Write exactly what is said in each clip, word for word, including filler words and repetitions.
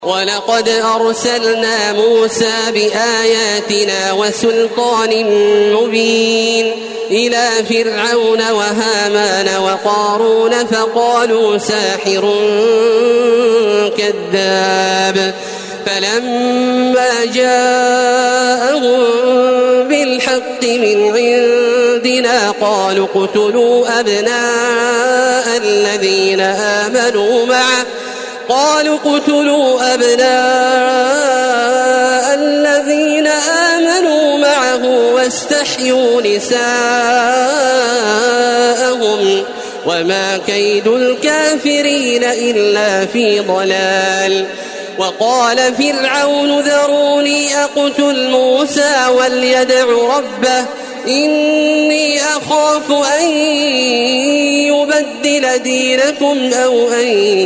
ولقد أرسلنا موسى بآياتنا وسلطان مبين إلى فرعون وهامان وقارون فقالوا ساحر كذاب فلما جاءهم بالحق من عندنا قالوا اقتلوا أبناء الذين آمنوا معه قالوا اقتلوا أبناء الذين آمنوا معه واستحيوا نساءهم وما كيد الكافرين إلا في ضلال. وقال فرعون ذروني أقتل موسى وليدع ربه إني أخاف أن يبدل دينكم أو أن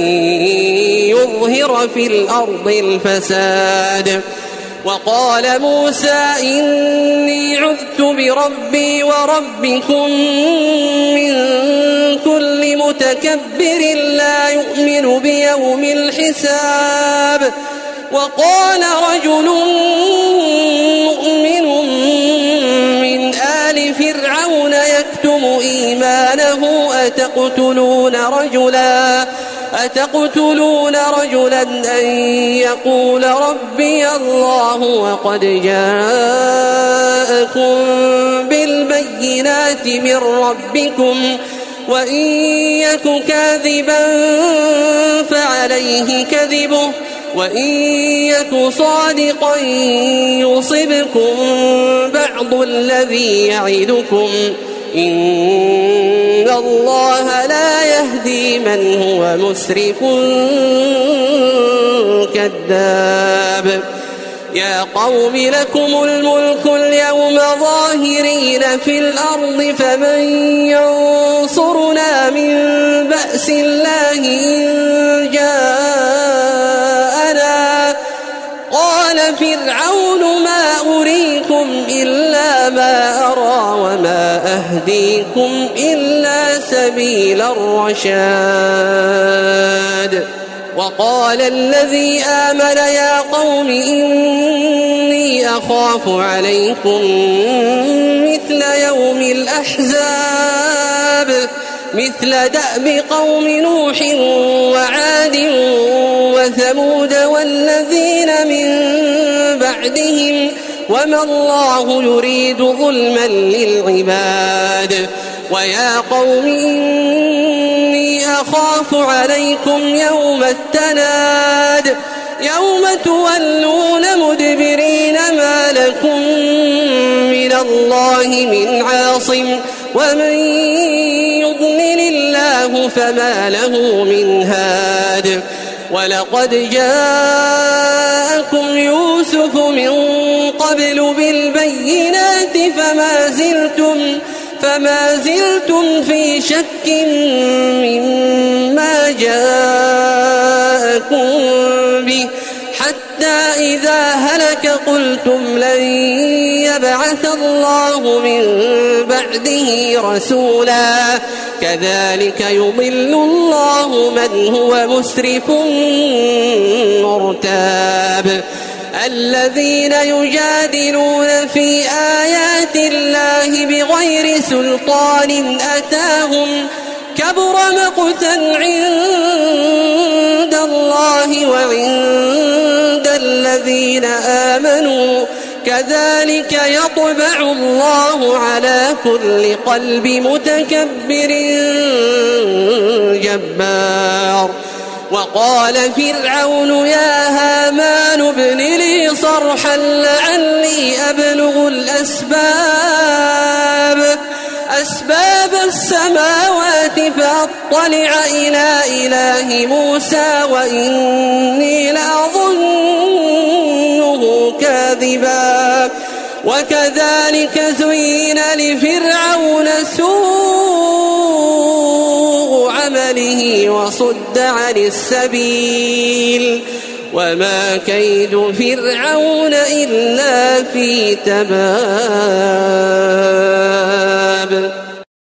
يظهر في الأرض الفساد. وقال موسى إني عذت بربي وربكم من كل متكبر لا يؤمن بيوم الحساب. وقال رجل مؤمن من آل فرعون يكتم إيمانه أتقتلون رجلا أتقتلون رجلا أن يقول ربي الله وقد جاءكم بالبينات من ربكم وإن يك كاذبا فعليه كذبه وإن يك صادقا يصبكم بعض الذي يعدكم إن الله لا يهدي من هو مسرف كذاب. يا قوم لكم الملك اليوم ظاهرين في الأرض فمن ينصرنا من بأس الله إن جاءنا. قال فرعون ما أريكم إلا ما أرى وما أهديكم إلا سبيل الرشاد. وقال الذي آمن يا قوم إني أخاف عليكم مثل يوم الأحزاب مثل دأب قوم نوح وعاد وثمود والذين من بعدهم وما الله يريد ظلما للعباد. ويا قوم إني أخاف عليكم يوم التناد يوم تولون مدبرين ما لكم من الله من عاصم ومن يضلل الله فما له من هاد. ولقد جاءكم يوسف من قبل بالبينات فما زلتم فما زلتم في شك مما جاءكم به حتى إذا هلك قلتم لن يبعث الله من بعده رسولا كذلك يضل الله من هو مسرف مرتاب. الذين يجادلون في آيات الله بغير سلطان أتاهم كبر مقتا عند الله وعند الذين آمنوا كذلك يطبع الله على كل قلب متكبر جبار. وقال فرعون يا هامان ابن لي صرحا لعلي أبلغ الأسباب أسباب السماوات فأطلع إلى إله موسى وإني لأظنه كاذبا. وكذلك زين لفرعون سوء عمله وصد عن السبيل وما كيد فرعون إلا في تباب.